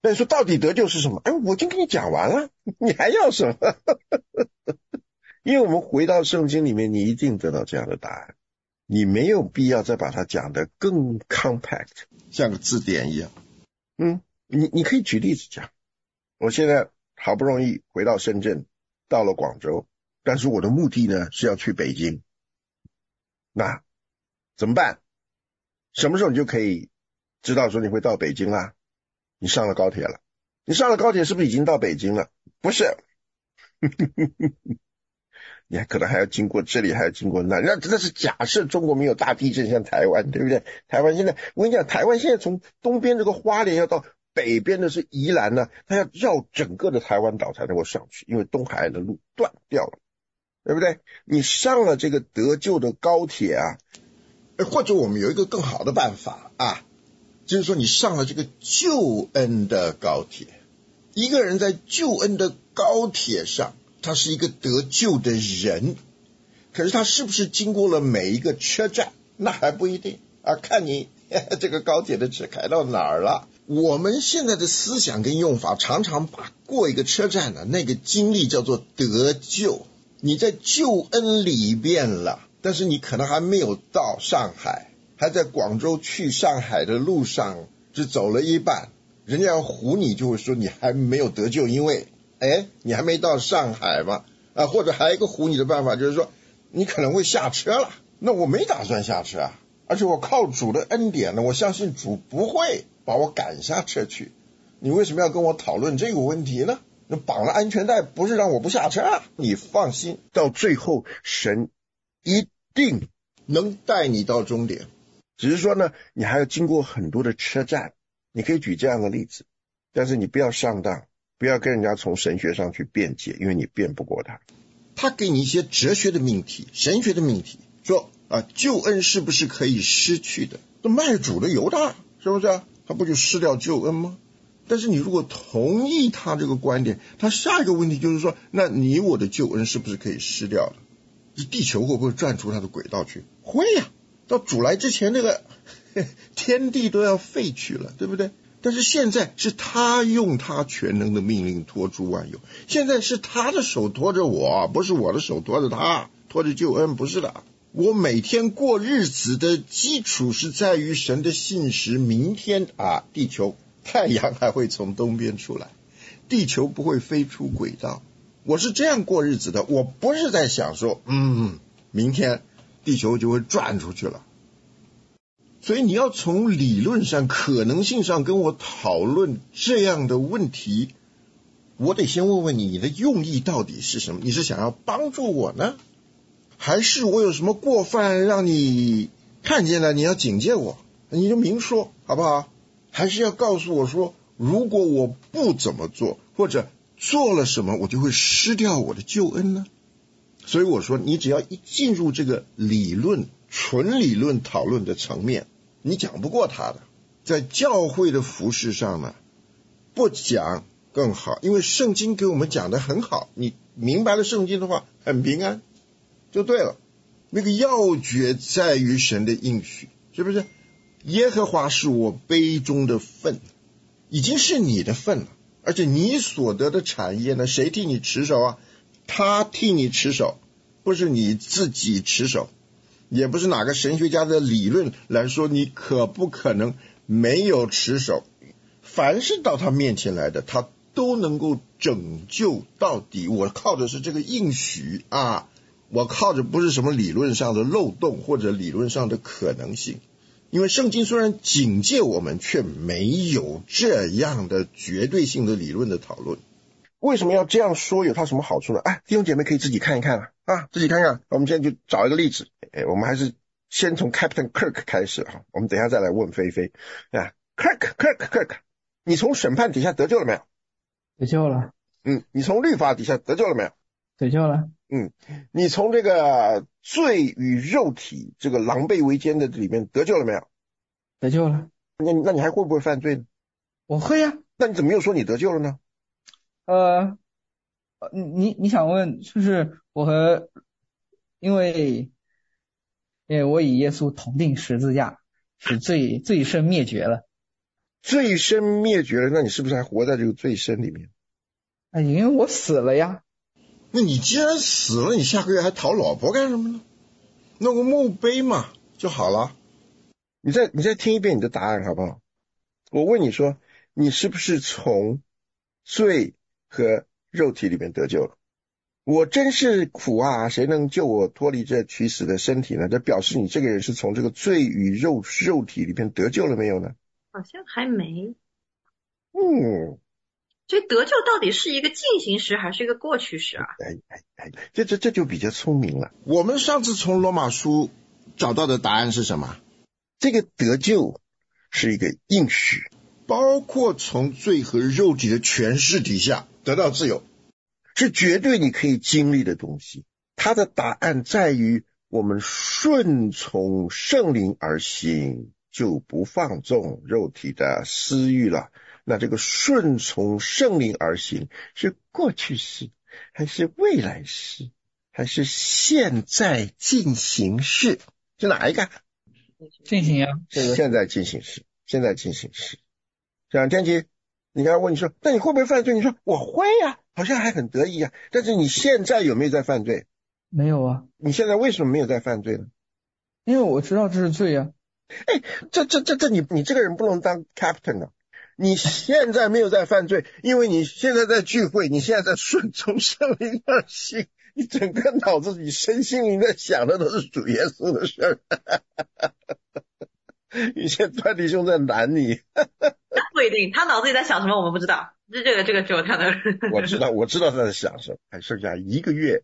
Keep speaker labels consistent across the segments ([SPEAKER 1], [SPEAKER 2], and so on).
[SPEAKER 1] 那你说到底得救是什么？哎，我已经跟你讲完了，你还要什么？因为我们回到圣经里面，你一定得到这样的答案，你没有必要再把它讲得更 compact， 像个字典一样。你可以举例子讲，我现在好不容易回到深圳，到了广州，但是我的目的呢是要去北京，那怎么办？什么时候你就可以知道说你会到北京啦？你上了高铁了。你上了高铁是不是已经到北京了？不是。你可能还要经过这里，还要经过那是假设中国没有大地震像台湾，对不对？台湾现在我跟你讲，台湾现在从东边这个花莲要到北边的是宜兰呢，它要绕整个的台湾岛才能够上去，因为东海岸的路断掉了，对不对？你上了这个得救的高铁啊，或者我们有一个更好的办法啊，就是说你上了这个救恩的高铁，一个人在救恩的高铁上，他是一个得救的人，可是他是不是经过了每一个车站，那还不一定啊，看你这个高铁的车开到哪儿了。我们现在的思想跟用法常常把过一个车站的那个经历叫做得救，你在救恩里边了，但是你可能还没有到上海，还在广州去上海的路上只走了一半，人家要唬你就会说你还没有得救，因为你还没到上海嘛，或者还有一个唬你的办法，就是说你可能会下车了。那我没打算下车啊，而且我靠主的恩典呢，我相信主不会把我赶下车去。你为什么要跟我讨论这个问题呢？那绑了安全带不是让我不下车啊？你放心，到最后神一定能带你到终点，只是说呢，你还要经过很多的车站。你可以举这样的例子，但是你不要上当，不要跟人家从神学上去辩解，因为你辩不过他。他给你一些哲学的命题，神学的命题，说救恩是不是可以失去的？那卖主的犹大是不是他不就失掉救恩吗？但是你如果同意他这个观点，他下一个问题就是说，那你我的救恩是不是可以失掉了？这地球会不会转出它的轨道去？会呀，到主来之前那个天地都要废去了，对不对？但是现在是他用他全能的命令托住万有，现在是他的手托着我，不是我的手托着他，托着救恩，不是的。我每天过日子的基础是在于神的信实，明天地球太阳还会从东边出来，地球不会飞出轨道，我是这样过日子的，我不是在想说明天地球就会转出去了。所以你要从理论上可能性上跟我讨论这样的问题，我得先问问你的用意到底是什么？你是想要帮助我呢，还是我有什么过犯让你看见了，你要警戒我，你就明说好不好？还是要告诉我说，如果我不怎么做，或者做了什么，我就会失掉我的救恩呢？所以我说，你只要一进入这个理论纯理论讨论的层面，你讲不过他的。在教会的服事上呢，不讲更好，因为圣经给我们讲的很好，你明白了圣经的话，很平安就对了。那个要诀在于神的应许，是不是？耶和华是我杯中的份，已经是你的份了，而且你所得的产业呢，谁替你持守啊？他替你持守，不是你自己持守，也不是哪个神学家的理论来说你可不可能没有持守。凡是到他面前来的，他都能够拯救到底。我靠的是这个应许我靠着不是什么理论上的漏洞或者理论上的可能性。因为圣经虽然警戒我们，却没有这样的绝对性的理论的讨论。为什么要这样说？有它什么好处呢？弟兄姐妹可以自己看一看自己看看。我们现在就找一个例子，我们还是先从 Captain Kirk 开始我们等一下再来问菲菲Kirk， 你从审判底下得救了没有？
[SPEAKER 2] 得救了。
[SPEAKER 1] 你从律法底下得救了没有？
[SPEAKER 2] 得救了。
[SPEAKER 1] 你从这个罪与肉体这个狼狈为奸的里面得救了没有？
[SPEAKER 2] 得救了。
[SPEAKER 1] 那你还会不会犯罪呢？
[SPEAKER 2] 我会呀。
[SPEAKER 1] 那你怎么又说你得救了呢？
[SPEAKER 2] 你想问是不是我和因为我与耶稣同定十字架，使罪身灭绝了。
[SPEAKER 1] 罪身灭绝了，那你是不是还活在这个罪身里面？
[SPEAKER 2] 因为我死了呀。
[SPEAKER 3] 那你既然死了，你下个月还讨老婆干什么呢？弄个墓碑嘛就好了。
[SPEAKER 1] 你再听一遍你的答案好不好？我问你说，你是不是从罪和肉体里面得救了？我真是苦啊，谁能救我脱离这取死的身体呢？这表示你这个人是从这个罪与肉体里面得救了没有呢？
[SPEAKER 4] 好像还没。
[SPEAKER 1] 所
[SPEAKER 4] 以得救到底是一个进行时还是一个过去时啊？
[SPEAKER 1] 这就比较聪明了。
[SPEAKER 3] 我们上次从罗马书找到的答案是什么？
[SPEAKER 1] 这个得救是一个应许，
[SPEAKER 3] 包括从罪和肉体的权势底下得到自由，
[SPEAKER 1] 是绝对你可以经历的东西。它的答案在于我们顺从圣灵而行，就不放纵肉体的私欲了。那这个顺从圣灵而行是过去式还是未来式还是现在进行式？是哪一个？
[SPEAKER 2] 进行呀，
[SPEAKER 1] 现在进行式。这样天琪，你刚才问你说，那你会不会犯罪？你说我会呀，好像还很得意呀。但是你现在有没有在犯罪？
[SPEAKER 2] 没有啊。
[SPEAKER 1] 你现在为什么没有在犯罪呢？
[SPEAKER 2] 因为我知道这是罪呀。
[SPEAKER 1] 你这个人不能当 captain 啊。你现在没有在犯罪，因为你现在在聚会，你现在在顺从圣灵而行，你整个脑子里身心灵在想的都是主耶稣的事儿。你现在团弟兄在拦你。
[SPEAKER 4] 不一定，他脑子里在想什么我们不知道，这个只有他的。
[SPEAKER 1] 我知道他在想什么，还剩下1个月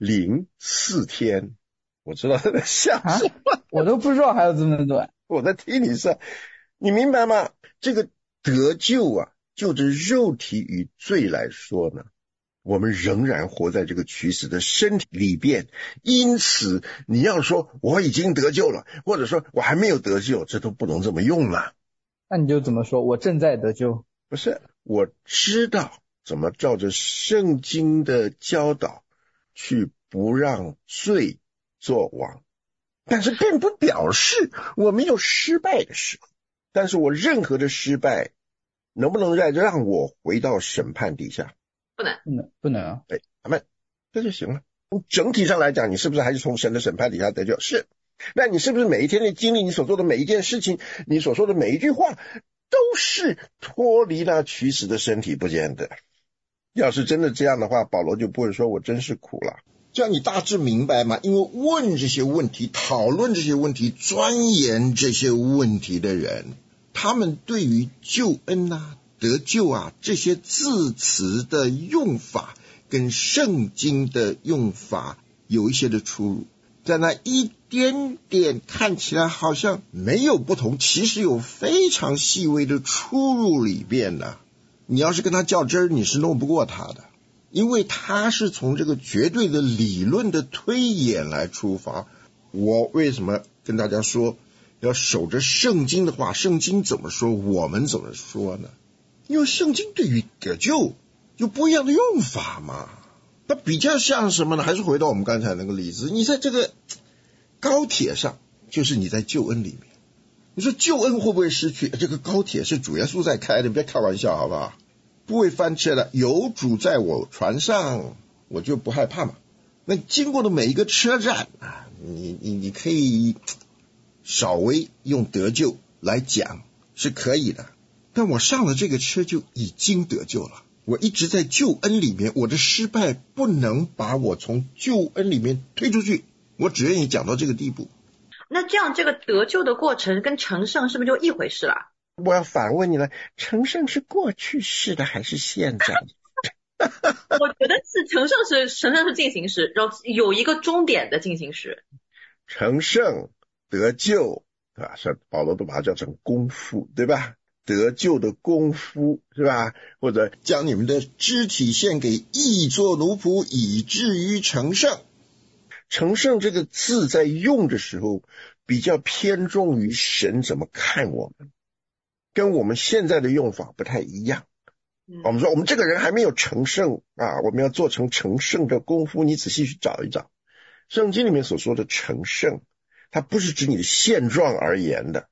[SPEAKER 1] 04天，我知道他在想什么。
[SPEAKER 2] 我都不知道还有这么短。
[SPEAKER 1] 我在听你说，你明白吗？这个得救啊，就着肉体与罪来说呢，我们仍然活在这个取死的身体里边，因此你要说我已经得救了，或者说我还没有得救，这都不能这么用了。
[SPEAKER 2] 那你就怎么说？我正在得救？
[SPEAKER 1] 不是，我知道怎么照着圣经的教导去不让罪作王，但是并不表示我没有失败的时候。但是我任何的失败能不能再让我回到审判底下？
[SPEAKER 2] 不能啊。
[SPEAKER 1] 对，阿们，这就行了。从整体上来讲，你是不是还是从神的审判底下得救？是。那你是不是每一天的经历，你所做的每一件事情，你所说的每一句话，都是脱离了取死的身体？不见得。要是真的这样的话，保罗就不会说我真是苦了。
[SPEAKER 3] 这样你大致明白吗？因为问这些问题、讨论这些问题、钻研这些问题的人，他们对于救恩啊、得救啊这些字词的用法跟圣经的用法有一些的出入，在那一点点看起来好像没有不同，其实有非常细微的出入里边呢。你要是跟他较真儿，你是弄不过他的，因为他是从这个绝对的理论的推演来出发。我为什么跟大家说要守着圣经的话？圣经怎么说，我们怎么说呢？因为圣经对于得救有不一样的用法嘛。它比较像什么呢？还是回到我们刚才那个例子，你在这个高铁上，就是你在救恩里面。你说救恩会不会失去？这个高铁是主耶稣在开的，别开玩笑好不好？不会翻车的，有主在我船上，我就不害怕嘛。那经过的每一个车站啊，你可以稍微用得救来讲是可以的，但我上了这个车就已经得救了。我一直在救恩里面，我的失败不能把我从救恩里面推出去，我只愿意讲到这个地步。
[SPEAKER 4] 那这样这个得救的过程跟成圣是不是就一回事了？
[SPEAKER 1] 我要反问你了，成圣是过去式的还是现在？
[SPEAKER 4] 我觉得是成圣是进行时，然后有一个终点的进行时。
[SPEAKER 1] 成圣得救啊，是保罗都把它叫成功夫，对吧？得救的功夫是吧？或者
[SPEAKER 3] 将你们的肢体献给义做奴仆，以至于成圣。
[SPEAKER 1] 成圣这个字在用的时候比较偏重于神怎么看我们，跟我们现在的用法不太一样。我们说我们这个人还没有成圣啊，我们要做成成圣的功夫。你仔细去找一找圣经里面所说的成圣，它不是指你的现状而言的，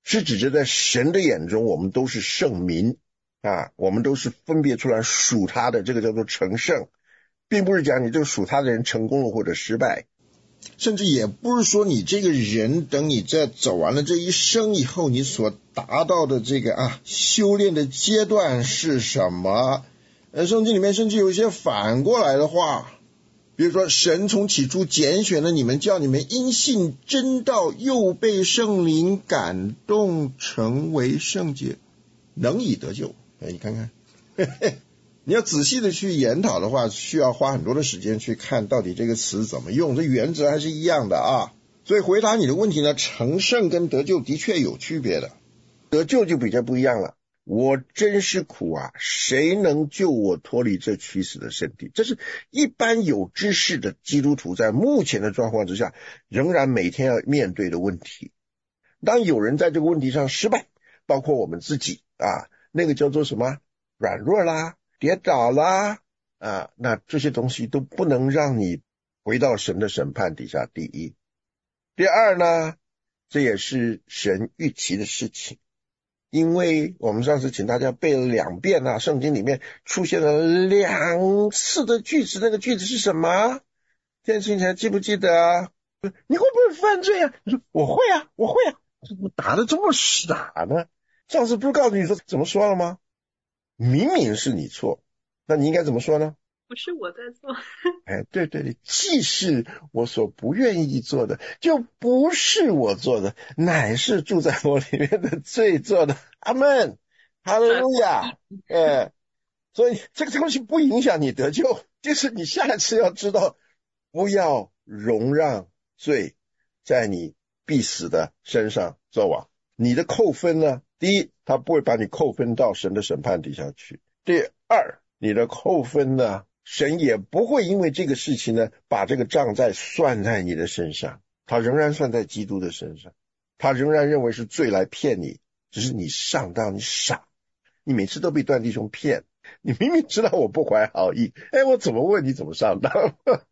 [SPEAKER 1] 是指着在神的眼中我们都是圣民啊，我们都是分别出来属他的，这个叫做成圣，并不是讲你这个属他的人成功了或者失败，
[SPEAKER 3] 甚至也不是说你这个人等你在走完了这一生以后，你所达到的这个修炼的阶段是什么。圣经里面甚至有一些反过来的话，比如说神从起初拣选了你们，叫你们因信真道，又被圣灵感动，成为圣洁，能以得救。你看看你要仔细的去研讨的话，需要花很多的时间去看到底这个词怎么用，这原则还是一样的啊。所以回答你的问题呢，成圣跟得救的确有区别的。
[SPEAKER 1] 得救就比较不一样了，我真是苦啊，谁能救我脱离这屈死的身体？这是一般有知识的基督徒在目前的状况之下仍然每天要面对的问题。当有人在这个问题上失败，包括我们自己那个叫做什么软弱啦，跌倒啦那这些东西都不能让你回到神的审判底下。第一，第二呢，这也是神预期的事情，因为我们上次请大家背了2遍圣经里面出现了2次的句子，那个句子是什么？现在听起来记不记得？你会不会犯罪啊？你说我会啊，我会啊，怎么答得这么傻呢？上次不是告诉你说怎么说了吗？明明是你错，那你应该怎么说呢？
[SPEAKER 4] 不是我在做。
[SPEAKER 1] 对对对，既是我所不愿意做的，就不是我做的，乃是住在我里面的罪做的。阿们，哈利路亚。所以这个东西不影响你得救，就是你下一次要知道，不要容让罪在你必死的身上作王。你的扣分呢，第一，他不会把你扣分到神的审判底下去。第二，你的扣分呢，神也不会因为这个事情呢，把这个账再算在你的身上，他仍然算在基督的身上，他仍然认为是罪来骗你，只是你上当，你傻，你每次都被段弟兄骗，你明明知道我不怀好意，我怎么问你怎么上当？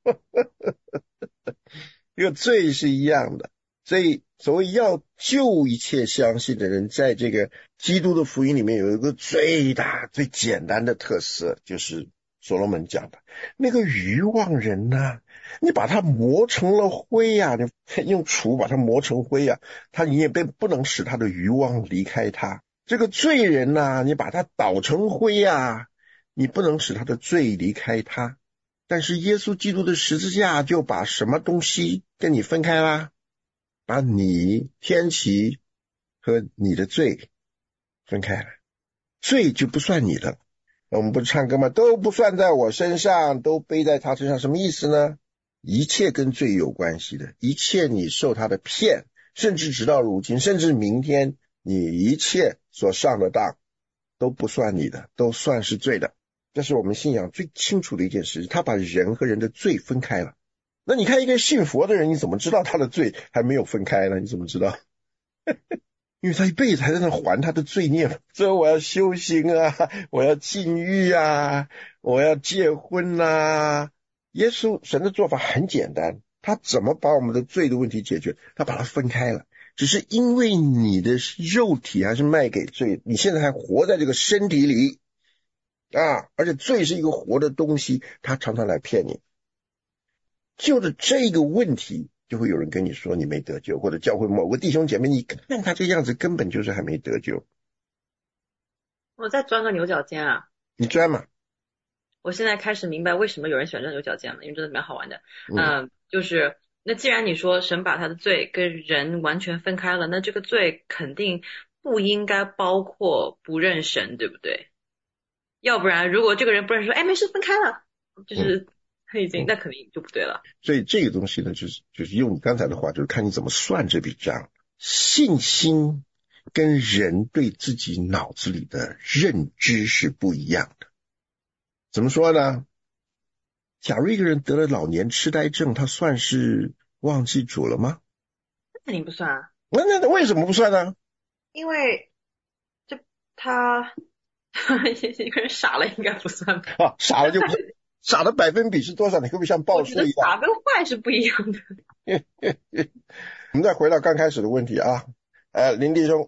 [SPEAKER 1] 这个罪是一样的。所以所谓要救一切相信的人，在这个基督的福音里面有一个最大最简单的特色，就是所罗门讲的那个愚妄人你把它磨成了灰你用杵把它磨成灰你也不能使他的愚妄离开他。这个罪人你把他捣成灰你不能使他的罪离开他。但是耶稣基督的十字架就把什么东西跟你分开啦？把你天启和你的罪分开了，罪就不算你的。我们不是唱歌吗？都不算在我身上，都背在他身上。什么意思呢？一切跟罪有关系的，一切你受他的骗，甚至直到如今，甚至明天，你一切所上的当都不算你的，都算是罪的。这是我们信仰最清楚的一件事，他把人和人的罪分开了。那你看一个信佛的人，你怎么知道他的罪还没有分开呢？你怎么知道？因为他一辈子还在那还他的罪孽，所以我要修行我要禁欲我要结婚耶稣神的做法很简单，他怎么把我们的罪的问题解决？他把它分开了，只是因为你的肉体还是卖给罪，你现在还活在这个身体里而且罪是一个活的东西，他常常来骗你。就着这个问题，就会有人跟你说你没得救，或者教会某个弟兄姐妹，你看他这样子根本就是还没得救。
[SPEAKER 4] 我再钻个牛角尖
[SPEAKER 1] 你钻嘛。
[SPEAKER 4] 我现在开始明白为什么有人选择牛角尖了，因为真的蛮好玩的。就是那既然你说神把他的罪跟人完全分开了，那这个罪肯定不应该包括不认神，对不对？要不然如果这个人不认识说没事分开了，就是他已经那肯定就不对了。
[SPEAKER 1] 所以这个东西呢，就是用你刚才的话，就是看你怎么算这笔账。信心跟人对自己脑子里的认知是不一样的。怎么说呢？假如一个人得了老年痴呆症，他算是忘记主了吗？
[SPEAKER 4] 那肯定不算
[SPEAKER 1] 那为什么不算呢？
[SPEAKER 4] 因为这他一个人傻了应该不算吧？
[SPEAKER 1] 傻了就不傻的百分比是多少？你会不会像报数一样？
[SPEAKER 4] 傻跟坏是不一样的。
[SPEAKER 1] 我们再回到刚开始的问题林弟兄，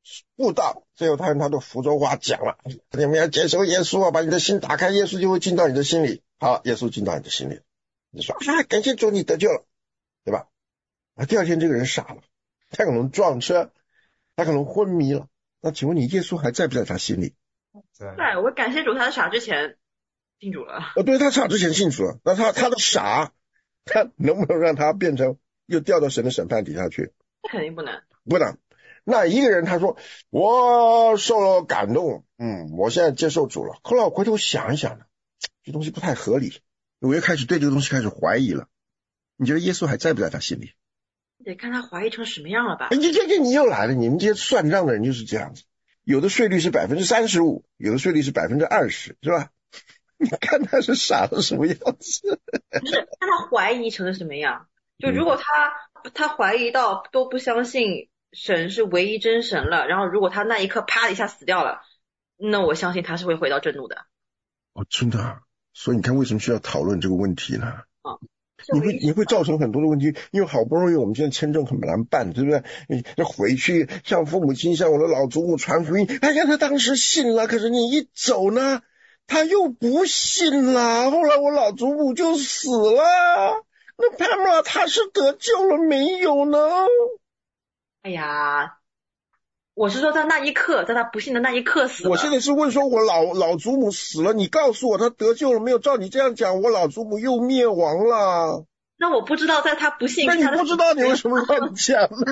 [SPEAKER 1] 布道，最后他用他的福州话讲了，你们要接受耶稣啊，把你的心打开，耶稣就会进到你的心里。好，耶稣进到你的心里，你说啊，感谢主，你得救了，对吧？第二天这个人傻了，他可能撞车，他可能昏迷了。那请问你，耶稣还在不在他心里？
[SPEAKER 4] 在，我感谢主，他的傻之前信主了。
[SPEAKER 1] 对，他傻之前信主了，那他的傻，他能不能让他变成又掉到神的审判底下去？
[SPEAKER 4] 肯定不能。
[SPEAKER 1] 不能。那一个人他说我受了感动，我现在接受主了。后来我回头想一想呢，这东西不太合理，我又开始对这个东西开始怀疑了。你觉得耶稣还在不在他心里？
[SPEAKER 4] 得看他怀疑成什么样了吧？
[SPEAKER 1] 你又来了，你们这些算账的人就是这样子。有的税率是 35%， 有的税率是 20%， 是吧？你看他是傻的什么样子？
[SPEAKER 4] 不是，看他怀疑成了什么样。就如果他怀疑到都不相信神是唯一真神了，然后如果他那一刻啪一下死掉了，那我相信他是会回到正路的。
[SPEAKER 1] 真的啊？所以你看为什么需要讨论这个问题呢？你会造成很多的问题，因为好不容易我们现在签证很难办，对不对？你回去向父母亲、向我的老祖母传福音，哎呀，他当时信了，可是你一走呢，他又不信了，后来我老祖母就死了。那Pamela他是得救了没有呢？
[SPEAKER 4] 哎呀，我是说在那一刻，在他不信的那一刻死了。
[SPEAKER 1] 我现在是问说我老祖母死了，你告诉我他得救了没有？照你这样讲，我老祖母又灭亡了。
[SPEAKER 4] 那我不知道在他不信，
[SPEAKER 1] 那你不知道你为什么乱讲呢？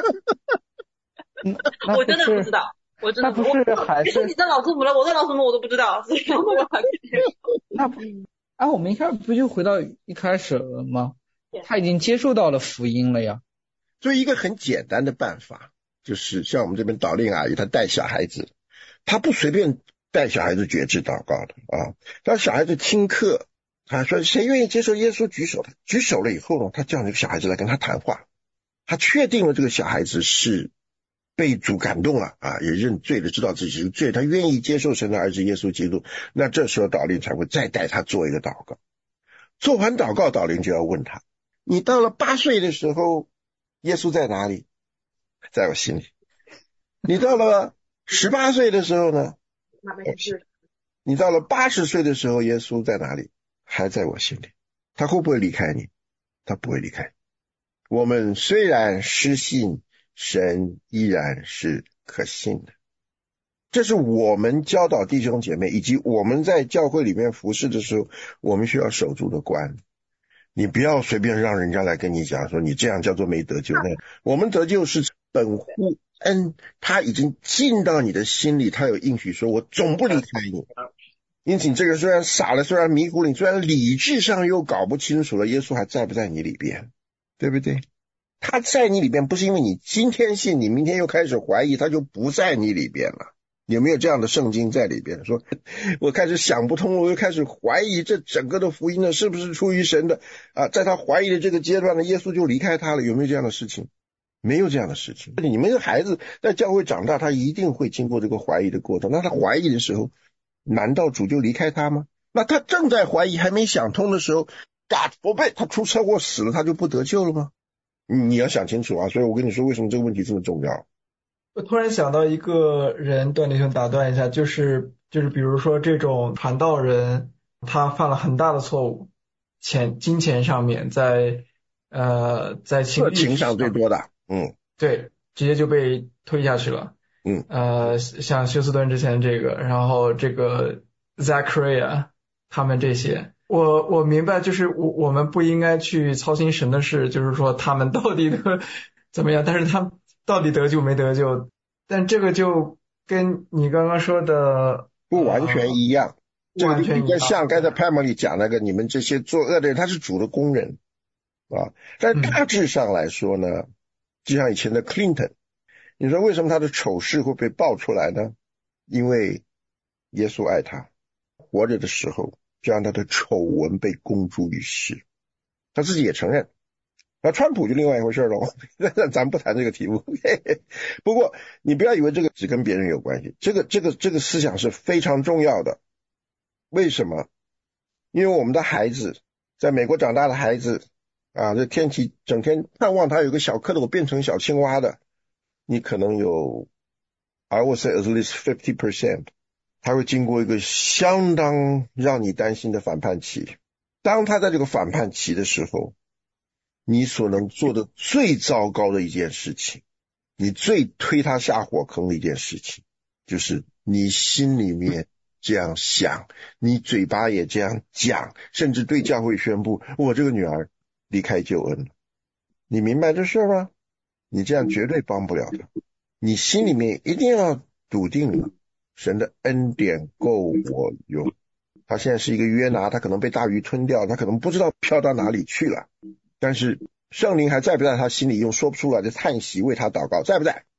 [SPEAKER 4] 我真的不知道，我真的
[SPEAKER 2] 不是还是
[SPEAKER 4] 你的老祖母了，我的老祖母我都不知道，所以我还
[SPEAKER 2] 那不我们一开始不就回到一开始了吗？他已经接受到了福音了呀。
[SPEAKER 1] 所以一个很简单的办法，就是像我们这边导令阿姨，她带小孩子，她不随便带小孩子决志祷告的啊。让小孩子听课，他说谁愿意接受耶稣举手，他举手了以后呢，他叫那个小孩子来跟他谈话，他确定了这个小孩子是被主感动了啊，也认罪了，知道自己是罪，他愿意接受神的儿子耶稣基督，那这时候导令才会再带他做一个祷告。做完祷告，导令就要问他，你到了8岁的时候耶稣在哪里？在我心里。你到了18岁的时候呢？你到了80岁的时候，耶稣在哪里？还在我心里。他会不会离开你？他不会离开你。我们虽然失信，神依然是可信的。这是我们教导弟兄姐妹，以及我们在教会里面服侍的时候，我们需要守住的关。你不要随便让人家来跟你讲说你这样叫做没得救。那我们得救是本乎恩，他已经进到你的心里，他有应许说我总不离开你。因此你这个虽然傻了，虽然迷糊了，你虽然理智上又搞不清楚了，耶稣还在不在你里边，对不对？他在你里边不是因为你今天信，你明天又开始怀疑，他就不在你里边了。有没有这样的圣经在里边说我开始想不通了，我又开始怀疑这整个的福音呢是不是出于神的啊？在他怀疑的这个阶段呢，耶稣就离开他了。有没有这样的事情？没有这样的事情。你们的孩子在教会长大，他一定会经过这个怀疑的过程。那他怀疑的时候，难道主就离开他吗？那他正在怀疑还没想通的时候 God forbid 他出车祸死了，他就不得救了吗？你要想清楚啊。所以我跟你说为什么这个问题这么重要。
[SPEAKER 5] 我突然想到一个人，段弟兄打断一下，就是比如说这种传道人，他犯了很大的错误，金钱上面，在情
[SPEAKER 1] 上最多的，
[SPEAKER 5] 对，直接就被推下去了，像休斯顿之前这个，然后这个 Zachariah 他们这些，我明白，就是我们不应该去操心神的事，就是说他们到底的怎么样，但是他到底得救没得救？但这个就跟你刚刚说的
[SPEAKER 1] 不完全一样。这个比较像刚才 Pamela 讲那个，你们这些作恶的人，他是主的工人啊。但大致上来说呢，就像以前的 Clinton， 你说为什么他的丑事会被爆出来呢？因为耶稣爱他，活着的时候就让他的丑闻被公诸于世，他自己也承认。那川普就另外一回事了，咱不谈这个题目。不过你不要以为这个只跟别人有关系，这个思想是非常重要的。为什么？因为我们的孩子，在美国长大的孩子啊，这天气整天盼望他有个小蝌蚪变成小青蛙的，你可能有 I would say at least 50%， 他会经过一个相当让你担心的反叛期。当他在这个反叛期的时候，你所能做的最糟糕的一件事情，你最推他下火坑的一件事情，就是你心里面这样想，你嘴巴也这样讲，甚至对教会宣布我这个女儿离开救恩了。你明白这事吗？你这样绝对帮不了他。你心里面一定要笃定了，神的恩典够我用。他现在是一个约拿，他可能被大鱼吞掉，他可能不知道飘到哪里去了，但是圣灵还在不在他心里，用说不出来的叹息为他祷告，在不在？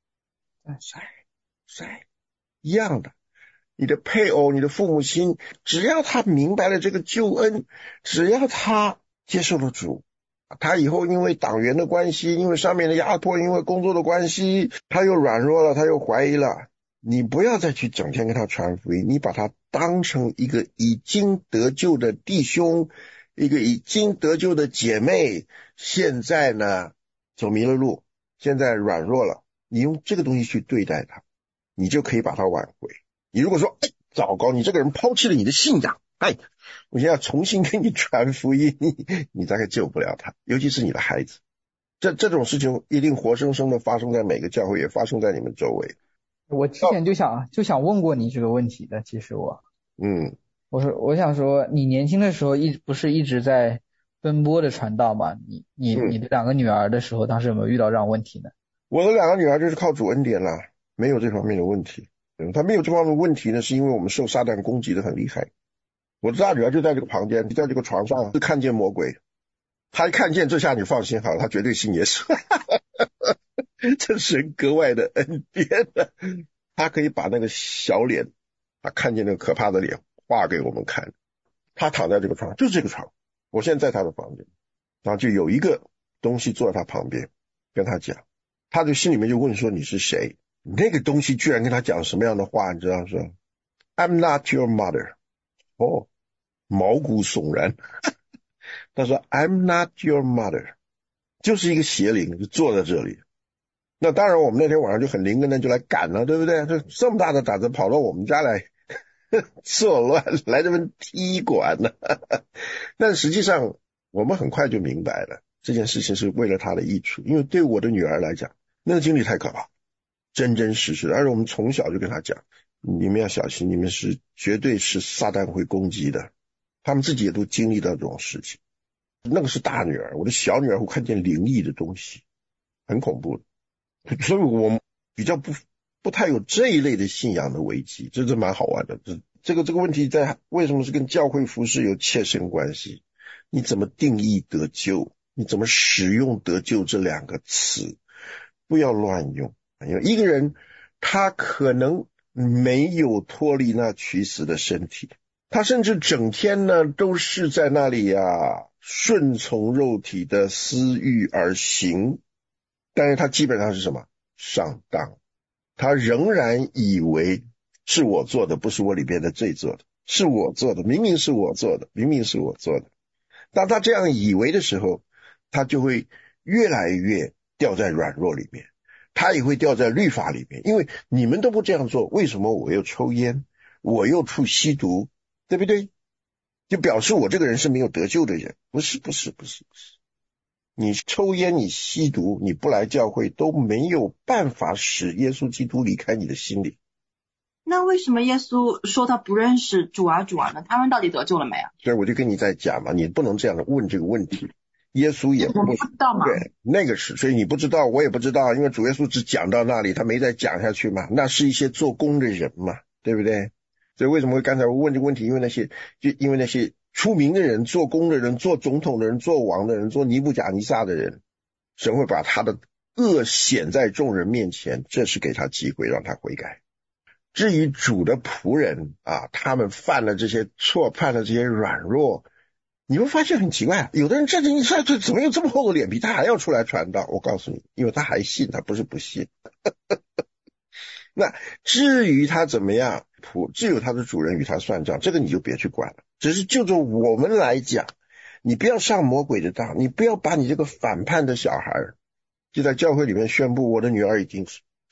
[SPEAKER 1] 在，一样的。你的配偶，你的父母亲，只要他明白了这个救恩，只要他接受了主，他以后因为党员的关系，因为上面的压迫，因为工作的关系，他又软弱了，他又怀疑了，你不要再去整天跟他传福音，你把他当成一个已经得救的弟兄，一个已经得救的姐妹，现在呢走迷了路，现在软弱了，你用这个东西去对待他，你就可以把他挽回。你如果说糟糕，你这个人抛弃了你的信仰，我现在重新跟你传福音，你大概救不了他，尤其是你的孩子。这种事情一定活生生的发生在每个教会，也发生在你们周围。
[SPEAKER 2] 我之前就想问过你这个问题的，其实我想说，你年轻的时候不是一直在奔波的传道吗？你的两个女儿的时候，当时有没有遇到这样问题呢？
[SPEAKER 1] 我的两个女儿就是靠主恩典啦，没有这方面的问题。她没有这方面的问题呢，是因为我们受撒旦攻击的很厉害。我的大女儿就在这个旁边，在这个床上是看见魔鬼，她一看见这下你放心好了，她绝对信耶稣。这神格外的恩典，她可以把那个小脸，她看见那个可怕的脸画给我们看。她躺在这个床，就是这个床，我现在在她的房间，然后就有一个东西坐在她旁边跟她讲，她就心里面就问说你是谁，那个东西居然跟她讲什么样的话，你知道说 I'm not your mother。 毛骨悚然。他说 I'm not your mother， 就是一个邪灵就坐在这里。那当然我们那天晚上就很灵，跟人就来赶了，对不对？这么大的胆子跑到我们家来作乱，来这边踢馆了。但实际上我们很快就明白了，这件事情是为了他的益处，因为对我的女儿来讲，那个经历太可怕，真真实实的。而且我们从小就跟她讲，你们要小心，你们是绝对是撒旦会攻击的。他们自己也都经历到这种事情。那个是大女儿，我的小女儿会看见灵异的东西，很恐怖的。所以我比较不太有这一类的信仰的危机，这是蛮好玩的。这个问题在为什么是跟教会服事有切身关系？你怎么定义得救？你怎么使用得救这两个词？不要乱用。因为一个人他可能没有脱离那取死的身体，他甚至整天呢都是在那里顺从肉体的私欲而行，但是他基本上是什么？上当。他仍然以为是我做的，不是我里边的罪做的，是我做的，明明是我做的，明明是我做的。当他这样以为的时候，他就会越来越掉在软弱里面，他也会掉在律法里面。因为你们都不这样做，为什么我又抽烟，我又处吸毒，对不对？就表示我这个人是没有得救的人。不是，你抽烟，你吸毒，你不来教会，都没有办法使耶稣基督离开你的心里。
[SPEAKER 6] 那为什么耶稣说他不认识主啊呢？他们到底得救了没啊？
[SPEAKER 1] 所以我就跟你在讲嘛，你不能这样问这个问题。耶稣也不
[SPEAKER 6] 知道嘛，
[SPEAKER 1] 对，那个是，所以你不知道，我也不知道，因为主耶稣只讲到那里，他没再讲下去嘛。那是一些做工的人嘛，对不对？所以为什么刚才我问这个问题？因为那些出名的人、做工的人、做总统的人、做王的人、做尼布甲尼撒的人，神会把他的恶显在众人面前，这是给他机会让他悔改。至于主的仆人他们犯了这些错，犯了这些软弱，你会发现很奇怪，有的人站着一下，这怎么有这么厚的脸皮，他还要出来传道？我告诉你，因为他还信，他不是不信。那至于他怎么样，只有他的主人与他算账，这个你就别去管了。只是就着我们来讲，你不要上魔鬼的当，你不要把你这个反叛的小孩就在教会里面宣布我的女儿已经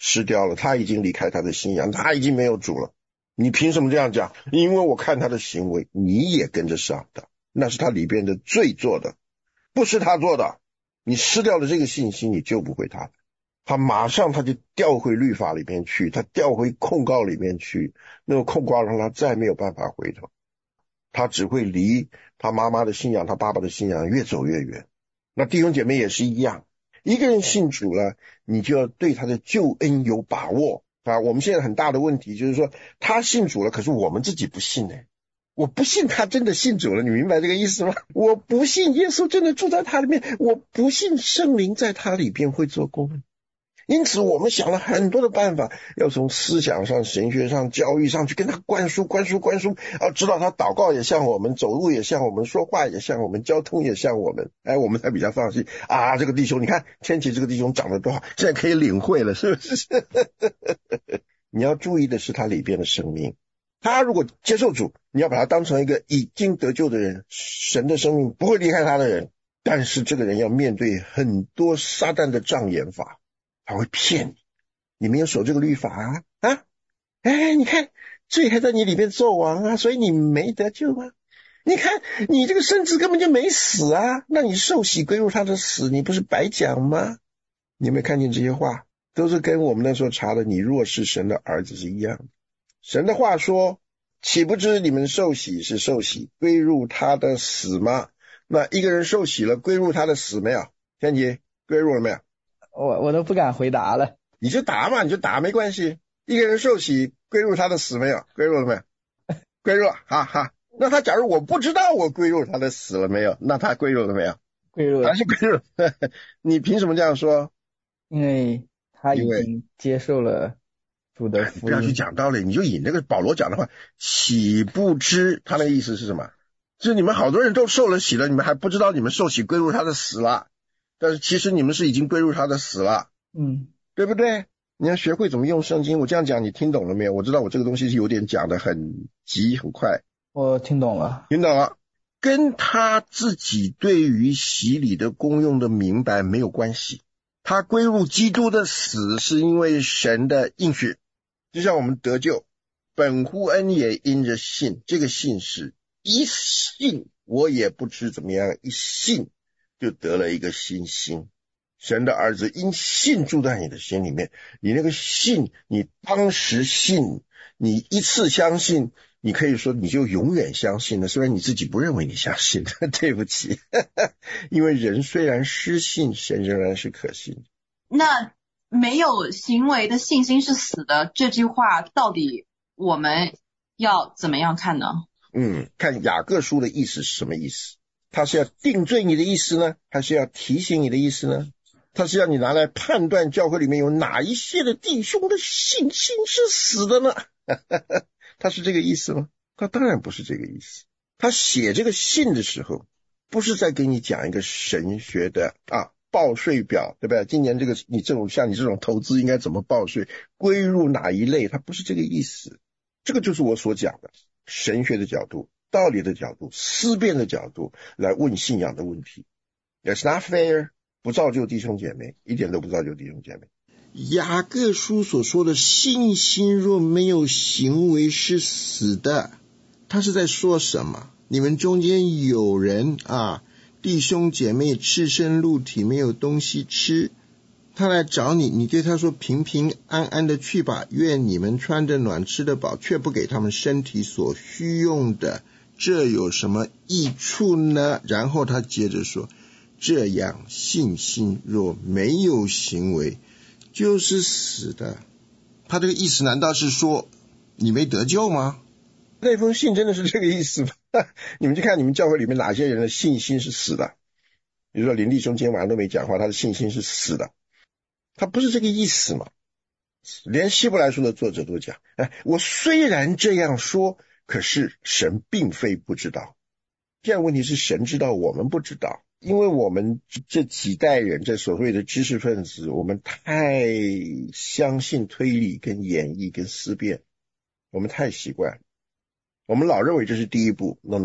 [SPEAKER 1] 失掉了，他已经离开他的信仰，他已经没有主了。你凭什么这样讲？因为我看他的行为，你也跟着上的，那是他里边的罪做的，不是他做的。你失掉了这个信心，你救不回他。他马上他就调回律法里面去，他调回控告里面去，那个控告让他再没有办法回头，他只会离他妈妈的信仰，他爸爸的信仰越走越远。那弟兄姐妹也是一样，一个人信主了，你就要对他的救恩有把握啊。我们现在很大的问题就是说，他信主了，可是我们自己不信呢。我不信他真的信主了，你明白这个意思吗？我不信耶稣真的住在他里面，我不信圣灵在他里边会做工。因此我们想了很多的办法，要从思想上、神学上、教育上去跟他灌输，知道他祷告也像我们，走路也像我们，说话也像我们，交通也像我们，我们才比较放心啊。这个弟兄你看天启这个弟兄长得多好，现在可以领会了，是不是？你要注意的是他里边的生命，他如果接受主，你要把他当成一个已经得救的人，神的生命不会离开他的人，但是这个人要面对很多撒旦的障眼法，他会骗你，你没有守这个律法啊，你看罪还在你里面作王啊，所以你没得救啊。你看你这个身子根本就没死啊，那你受洗归入他的死，你不是白讲吗？你有没有看见这些话？都是跟我们那时候查的你若是神的儿子是一样的。神的话说，岂不知你们受洗是受洗归入他的死吗？那一个人受洗了归入他的死没有？天杰归入了没有？
[SPEAKER 2] 我都不敢回答了。
[SPEAKER 1] 你就答嘛，你就答没关系。一个人受洗归入他的死没有？归入了没有？归入了，哈哈。那他假如我不知道我归入他的死了没有，那他归入了没有？
[SPEAKER 2] 归入了，
[SPEAKER 1] 还是归入了。你凭什么这样说？
[SPEAKER 2] 因为他已经接受了主的福音。
[SPEAKER 1] 不要去讲道理，你就以那个保罗讲的话，岂不知，他那个意思是什么？就是你们好多人都受了洗了，你们还不知道你们受洗归入他的死了，但是其实你们是已经归入他的死了，对不对？你要学会怎么用圣经。我这样讲你听懂了没有？我知道我这个东西是有点讲得很急很快。
[SPEAKER 2] 我听懂了。
[SPEAKER 1] 听懂了，跟他自己对于洗礼的功用的明白没有关系。他归入基督的死是因为神的应许，就像我们得救，本乎恩也因着信，这个信是一信，我也不知怎么样，一信就得了一个新心。神的儿子因信住在你的心里面，你那个信，你当时信，你一次相信，你可以说你就永远相信了，虽然你自己不认为你相信，对不起，因为人虽然失信，神仍然是可信。
[SPEAKER 6] 那没有行为的信心是死的，这句话到底我们要怎么样看呢？
[SPEAKER 1] 看雅各书的意思是什么意思？他是要定罪你的意思呢，还是要提醒你的意思呢？他是要你拿来判断教会里面有哪一些的弟兄的信心是死的呢？他是这个意思吗？他当然不是这个意思。他写这个信的时候，不是在给你讲一个神学的报税表，对不对？今年这个像你这种投资应该怎么报税，归入哪一类，他不是这个意思。这个就是我所讲的神学的角度、道理的角度、思辨的角度来问信仰的问题。It's not fair， 不造就弟兄姐妹，一点都不造就弟兄姐妹。
[SPEAKER 3] 雅各书所说的信心若没有行为是死的，他是在说什么？你们中间有人弟兄姐妹赤身露体没有东西吃，他来找你，你对他说平平安安的去吧，愿你们穿得暖吃得饱，却不给他们身体所需用的，这有什么益处呢？然后他接着说，这样信心若没有行为就是死的。他这个意思难道是说你没得救吗？
[SPEAKER 1] 那封信真的是这个意思吗？你们去看你们教会里面哪些人的信心是死的。比如说林弟兄今天晚上都没讲话，他的信心是死的，他不是这个意思嘛。连希伯来书的作者都讲，我虽然这样说，可是神并非不知道。这样问题是神知道，我们不知道，因为我们这几代人，这所谓的知识分子，我们太相信推理跟演绎跟思辨，我们太习惯，我们老认为这是第一步。 No，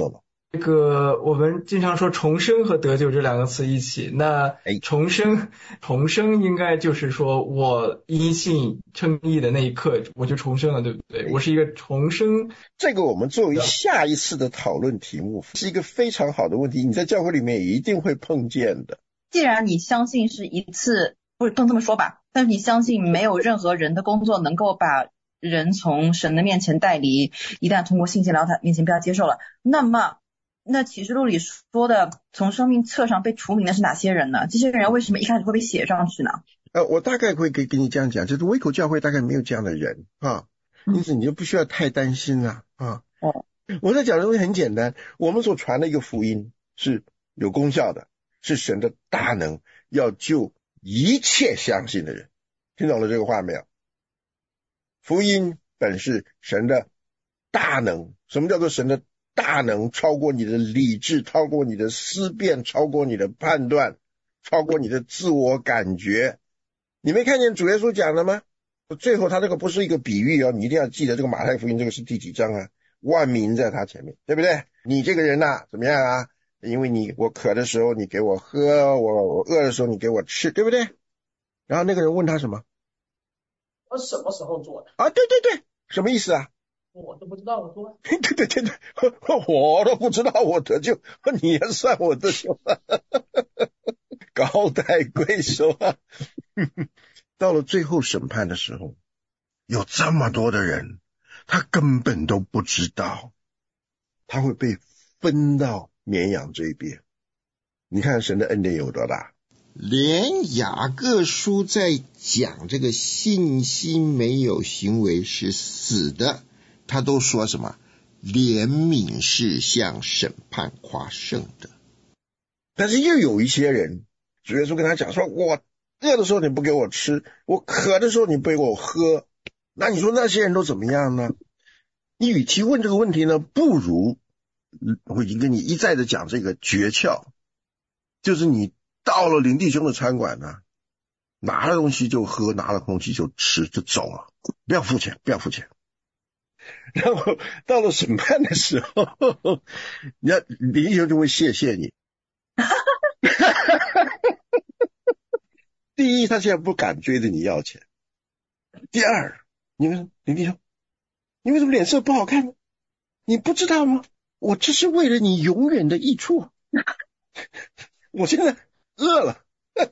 [SPEAKER 5] 这个我们经常说重生和得救这两个词一起，那重生应该就是说我因信称义的那一刻我就重生了，对不对？我是一个重生。
[SPEAKER 1] 这个我们作为下一次的讨论题目，是一个非常好的问题，你在教会里面也一定会碰见的。
[SPEAKER 6] 既然你相信是一次，不能这么说吧，但是你相信没有任何人的工作能够把人从神的面前带离，一旦通过信息来到他面前被他接受了，那启示录里说的从生命册上被除名的是哪些人呢？这些人为什么一开始会被写上去呢？
[SPEAKER 1] 我大概会跟你这样讲，就是微口教会大概没有这样的人啊，因此你就不需要太担心了啊。我在讲的东西很简单，我们所传的一个福音是有功效的，是神的大能要救一切相信的人，听懂了这个话没有？福音本是神的大能。什么叫做神的大能？超过你的理智，超过你的思辨，超过你的判断，超过你的自我感觉。你没看见主耶稣讲了吗？最后他这个不是一个比喻你一定要记得这个马太福音这个是第几章啊？万民在他前面，对不对？你这个人怎么样啊？因为我渴的时候你给我喝，我饿的时候你给我吃，对不对？然后那个人问他什么？
[SPEAKER 7] 我什么时候做的？
[SPEAKER 1] 对对对，什么意思啊？
[SPEAKER 7] 我都不知道我做的。
[SPEAKER 1] 对对对对，我都不知道我得救，你也算我得救了，高抬贵手啊！到了最后审判的时候，有这么多的人，他根本都不知道，他会被分到绵羊这一边。你看神的恩典有多大？
[SPEAKER 3] 连雅各书在讲这个信心没有行为是死的，他都说什么？怜悯是向审判夸胜的。
[SPEAKER 1] 但是又有一些人，主耶稣跟他讲说，我饿的时候你不给我吃，我渴的时候你不给我喝，那你说那些人都怎么样呢？你与其问这个问题呢，不如我已经跟你一再的讲这个诀窍，就是你到了林弟兄的餐馆拿了东西就喝，拿了空气就吃就走了，不要付钱，不要付钱。然后到了审判的时候，林弟兄就会谢谢你。第一，他现在不敢追着你要钱；第二，林弟兄，你为什么脸色不好看呢？你不知道吗？我这是为了你永远的益处。我现在饿了。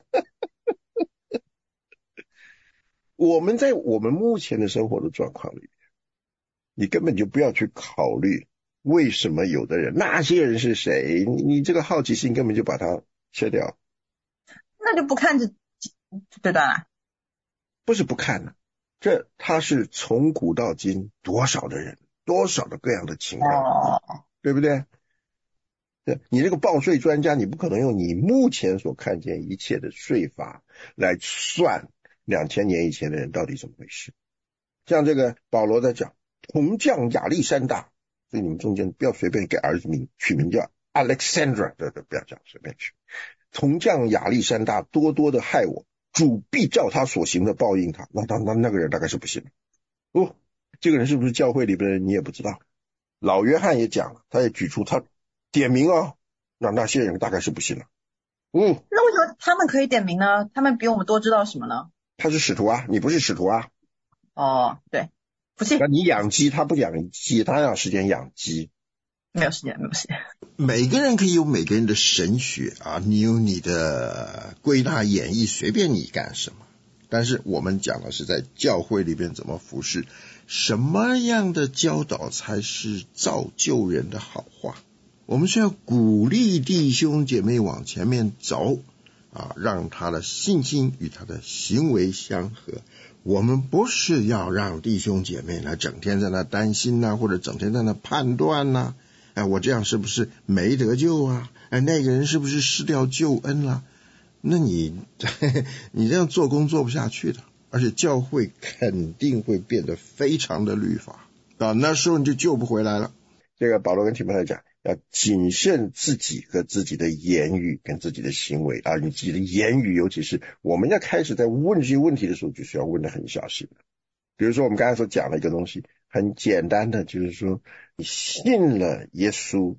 [SPEAKER 1] 我们在我们目前的生活的状况里面，你根本就不要去考虑为什么有的人，那些人是谁，你这个好奇心根本就把它切掉。
[SPEAKER 6] 那就不看这段了？
[SPEAKER 1] 不是不看了，他是从古到今多少的人，多少的各样的情况，对不对？你这个报税专家，你不可能用你目前所看见一切的税法来算2000年以前的人到底怎么回事。像这个保罗在讲铜匠亚历山大，所以你们中间不要随便给儿子取名叫 Alexandra， 不要这样随便取。铜匠亚历山大多多的害我，主必照他所行的报应他。那个人大概是不信了。这个人是不是教会里边的人你也不知道。老约翰也讲了，他也举出他点名那些人大概是不信了。
[SPEAKER 6] 那为什么他们可以点名呢？他们比我们多知道什么呢？
[SPEAKER 1] 他是使徒啊，你不是使徒啊。
[SPEAKER 6] 对，不信。
[SPEAKER 1] 那你养鸡，他不养鸡，他要时间养鸡。
[SPEAKER 6] 没有时间。
[SPEAKER 3] 每个人可以有每个人的神学你有你的归纳演绎，随便你干什么。但是我们讲的是在教会里边怎么服侍，什么样的教导才是造就人的好话。我们是要鼓励弟兄姐妹往前面走让他的信心与他的行为相合。我们不是要让弟兄姐妹呢整天在那担心或者整天在那判断我这样是不是没得救那个人是不是失掉救恩了？那你这样做工做不下去的，而且教会肯定会变得非常的律法那时候你就救不回来了。
[SPEAKER 1] 这个保罗跟提摩太讲，要谨慎自己和自己的言语跟自己的行为你自己的言语，尤其是我们要开始在问这些问题的时候，就是要问得很小心。比如说我们刚才所讲的一个东西很简单的，就是说你信了耶稣，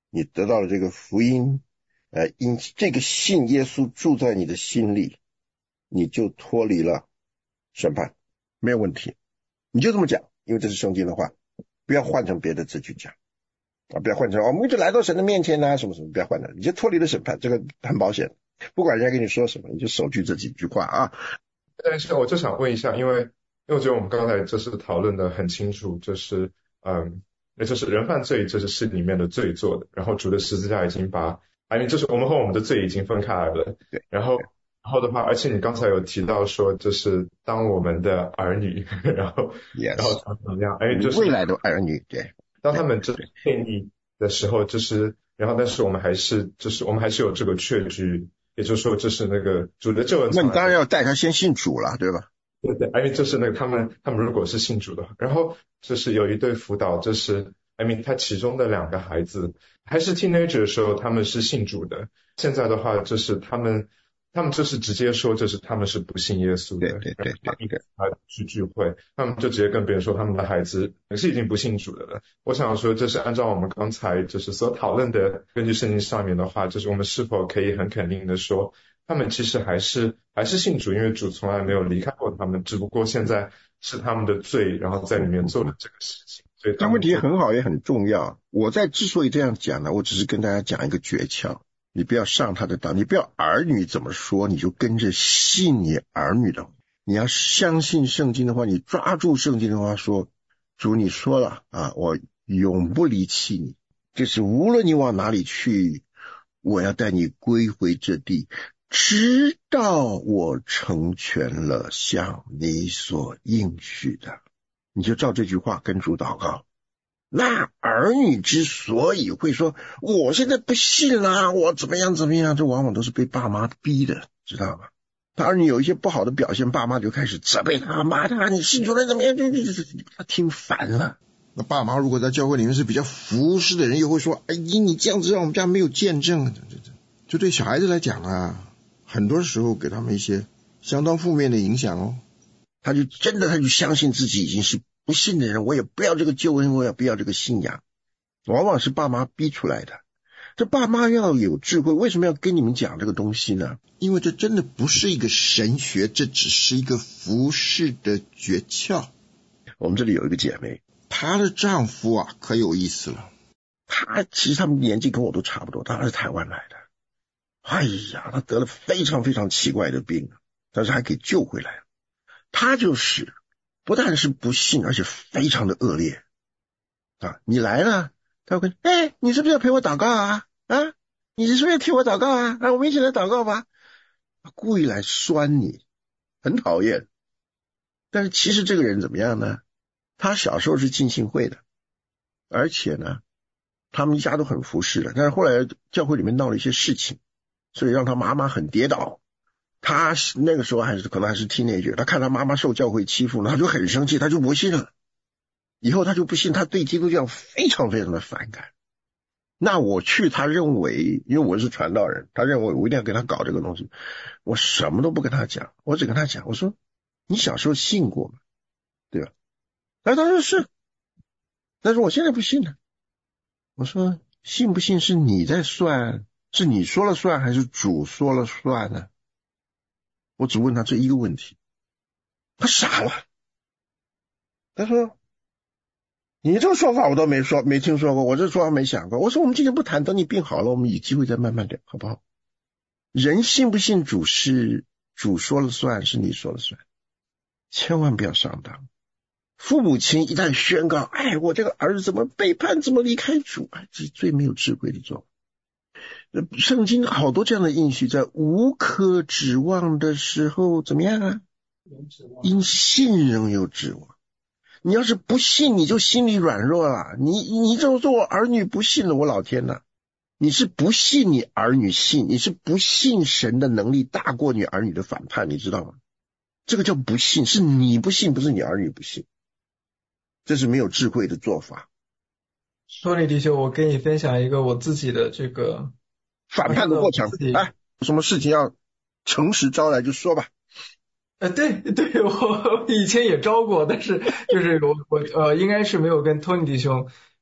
[SPEAKER 1] 你得到了这个福音，因这个信耶稣住在你的心里，你就脱离了审判，没有问题。你就这么讲，因为这是圣经的话，不要换成别的字去讲啊，不要换成我们就来到神的面前啊，什么什么，不要换成，你就脱离了审判，这个很保险。不管人家跟你说什么，你就守住这几句话啊。
[SPEAKER 8] 但是我就想问一下，因为我觉得我们刚才就是讨论的很清楚，就是那就是人犯罪，这是里面的罪做的，然后主的十字架已经把就是我们和我们的罪已经分开来了。
[SPEAKER 1] 对，
[SPEAKER 8] 然后的话，而且你刚才有提到说，就是当我们的儿女，然后怎么样？就是
[SPEAKER 1] 未来的儿女，对，
[SPEAKER 8] 当他们就是叛逆的时候，就是然后但是我们还是有这个确据。也就是说，这是那个主的救恩。
[SPEAKER 1] 那你当然要带他先信主了，对吧？
[SPEAKER 8] 对，因为就是那个他们如果是信主的，然后就是有一对辅导，就是他其中的2个孩子还是 teenager 的时候，他们是信主的。现在的话，就是他们就是直接说，就是他们是不信耶稣的。
[SPEAKER 1] 对，
[SPEAKER 8] 去聚会，他们就直接跟别人说，他们的孩子也是已经不信主的了。我想说，这是按照我们刚才就是所讨论的，根据圣经上面的话，就是我们是否可以很肯定的说，他们其实还是信主，因为主从来没有离开过他们，只不过现在是他们的罪，然后在里面做了这个事情。所以
[SPEAKER 1] 这问题很好，也很重要。我之所以这样讲呢，我只是跟大家讲一个诀窍。你不要上他的当，你不要儿女怎么说你就跟着信你儿女的。你要相信圣经的话，你抓住圣经的话说，主你说了啊，我永不离弃你，就是无论你往哪里去，我要带你归回这地，直到我成全了像你所应许的。你就照这句话跟主祷告。那儿女之所以会说我现在不信啦，我怎么样，这往往都是被爸妈逼的，知道吗？他儿女有一些不好的表现，爸妈就开始责备他，骂他，你信主了怎么样，他听烦了。
[SPEAKER 3] 那爸妈如果在教会里面是比较服侍的人，又会说你这样子让我们家没有见证，就对小孩子来讲啊，很多时候给他们一些相当负面的影响哦。
[SPEAKER 1] 他就相信自己已经是不信的人，我也不要这个救恩，我也不要这个信仰，往往是爸妈逼出来的。这爸妈要有智慧，为什么要跟你们讲这个东西呢？
[SPEAKER 3] 因为这真的不是一个神学，这只是一个服事的诀窍。
[SPEAKER 1] 我们这里有一个姐妹，
[SPEAKER 3] 她的丈夫啊可有意思了。
[SPEAKER 1] 其实他们年纪跟我都差不多，他是台湾来的。哎呀，他得了非常非常奇怪的病，但是还给救回来了。他就是不但是不信，而且非常的恶劣啊！你来了，他会你是不是要陪我祷告啊？你是不是要替我祷告啊？我们一起来祷告吧。他故意来酸你，很讨厌。但是其实这个人怎么样呢？他小时候是浸信会的，而且呢，他们一家都很服侍的。但是后来教会里面闹了一些事情，所以让他妈妈很跌倒。他那个时候可能还是 teenager， 他看他妈妈受教会欺负，他就很生气，他就不信了。以后他就不信，他对基督教非常非常的反感。那我去，他认为，因为我是传道人，他认为我一定要跟他搞这个东西，我什么都不跟他讲，我只跟他讲，我说你小时候信过吗？对吧？他说是，但是我现在不信了。我说信不信是你在算，是你说了算还是主说了算呢？我只问他这一个问题，他傻了。他说你这个说法我都没听说过，我这说法没想过。我说我们今天不谈，等你病好了我们有机会再慢慢聊好不好？人信不信主是主说了算，是你说了算，千万不要上当。父母亲一旦宣告我这个儿子怎么背叛，怎么离开主，这是最没有智慧的做法。圣经好多这样的应许，在无可指望的时候怎么样啊？因信仍有指望。你要是不信，你就心里软弱了。你这么做，我儿女不信了，我老天哪！你是不信你儿女信，你是不信神的能力大过你儿女的反叛，你知道吗？这个叫不信，是你不信，不是你儿女不信。这是没有智慧的做法。
[SPEAKER 5] 托尼弟兄，我跟你分享一个我自己的这个
[SPEAKER 1] 反叛的过程。有什么事情要诚实招来就说吧。
[SPEAKER 5] 对，我以前也招过，但是就是我应该是没有跟托尼弟兄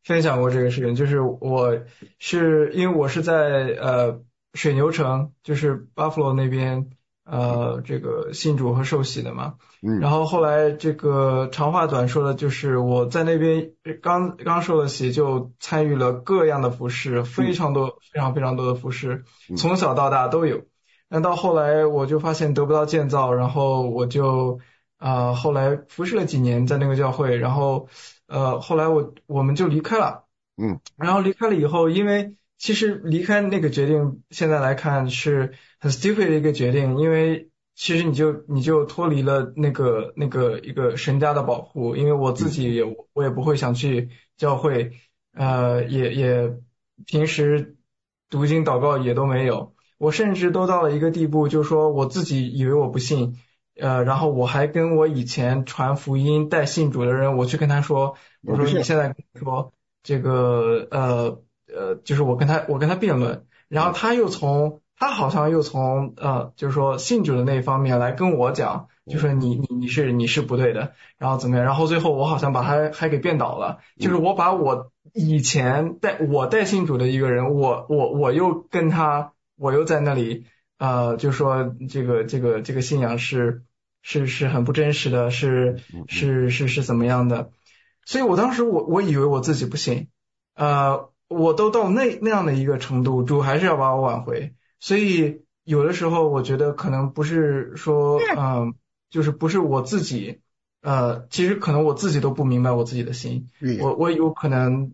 [SPEAKER 5] 分享过这个事情，就是因为我是在水牛城，就是 Buffalo 那边这个信主和受洗的嘛。然后后来这个长话短说的，就是我在那边刚受了洗，就参与了各样的服事，非常多非常非常多的服事，从小到大都有。那到后来我就发现得不到建造，然后我就后来服侍了几年在那个教会，然后后来我们就离开了。然后离开了以后，因为其实离开那个决定现在来看是很 stupid 的一个决定，因为其实你就脱离了那个一个神家的保护，因为我自己我也不会想去教会，也平时读经祷告也都没有，我甚至都到了一个地步，就是说我自己以为我不信，然后我还跟我以前传福音带信主的人，我去跟他说，我说你现在跟我说这个就是我跟他辩论，然后他好像又从就是说信主的那一方面来跟我讲，就说你是不对的，然后怎么样，然后最后我好像把他还给辩倒了，就是我把我以前带信主的一个人，我又跟他，我又在那里就说这个信仰是很不真实的，是怎么样的，所以我当时我以为我自己不信，我都到那样的一个程度，主还是要把我挽回。所以有的时候我觉得可能不是说就是不是我自己其实可能我自己都不明白我自己的心，我有可能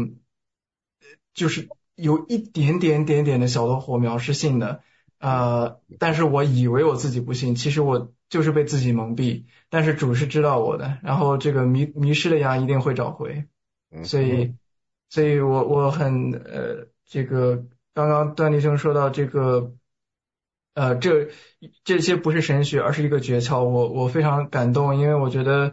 [SPEAKER 5] 就是有一点点的小的火苗是信的，但是我以为我自己不信，其实我就是被自己蒙蔽，但是主是知道我的，然后这个迷失的羊一定会找回，所以我很这个刚刚段弟兄说到这个这些不是神学，而是一个诀窍，我非常感动，因为我觉得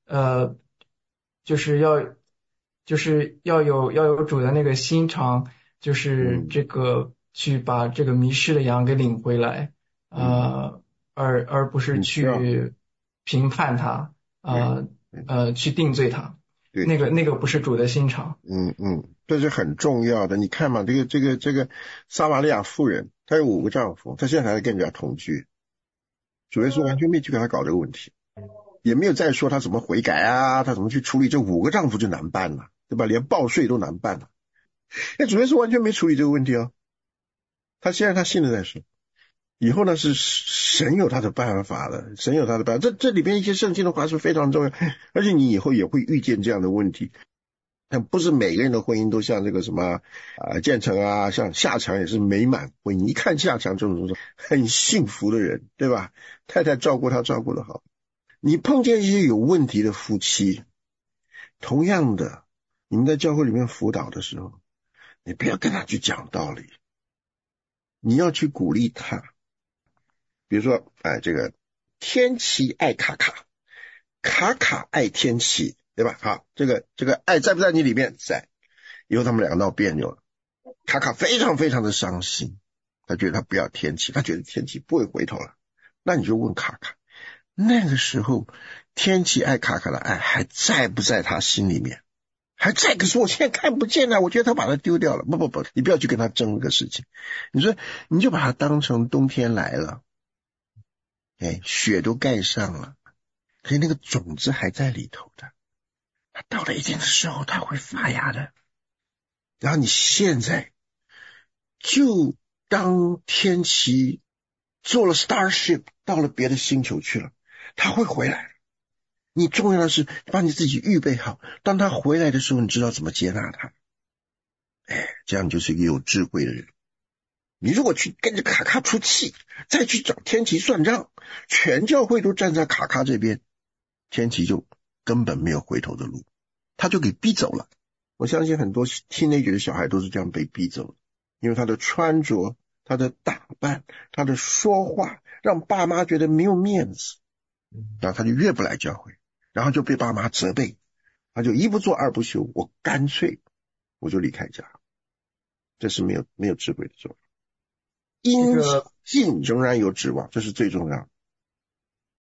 [SPEAKER 5] 就是要有主的那个心肠，就是这个去把这个迷失的羊给领回来，而不是去评判他去定罪他。那个不是主的心肠。
[SPEAKER 1] 这是很重要的。你看嘛，这个撒玛利亚妇人，她有5个丈夫，她现在还在跟人家同居。主耶稣完全没去跟她搞这个问题，也没有再说她怎么悔改啊，她怎么去处理这5个丈夫就难办了，对吧？连报税都难办了。主耶稣完全没处理这个问题啊。他现在他信了再说。以后呢是神有他的办法的，神有他的办法。这里边一些圣经的话是非常重要，而且你以后也会遇见这样的问题。但不是每个人的婚姻都像这个什么建成啊，像夏强也是美满婚姻。一看夏强这种很幸福的人，对吧？太太照顾他照顾得好。你碰见一些有问题的夫妻，同样的，你们在教会里面辅导的时候，你不要跟他去讲道理，你要去鼓励他。比如说这个天琪爱卡卡，卡卡爱天琪，对吧？好，这个爱在不在你里面？在。以后他们两个闹别扭了，卡卡非常非常的伤心，他觉得他不要天琪，他觉得天琪不会回头了。那你就问卡卡，那个时候天琪爱卡卡的爱还在不在他心里面？还在，可是我现在看不见了，我觉得他把它丢掉了。不，你不要去跟他争这个事情。你说你就把它当成冬天来了，雪都盖上了，可是那个种子还在里头的，它到了一定的时候它会发芽的。然后你现在就当天琪做了 Starship 到了别的星球去了，他会回来。你重要的是把你自己预备好，当他回来的时候你知道怎么接纳他。这样就是一个有智慧的人。你如果去跟着卡卡出气，再去找天琪算账，全教会都站在卡卡这边，天琪就根本没有回头的路，他就给逼走了。我相信很多teenager的小孩都是这样被逼走的，因为他的穿着，他的打扮，他的说话让爸妈觉得没有面子，然后他就越不来教会，然后就被爸妈责备，他就一不做二不休，我干脆我就离开家。这是没有智慧的做法。因信仍然有指望，这是最重要的。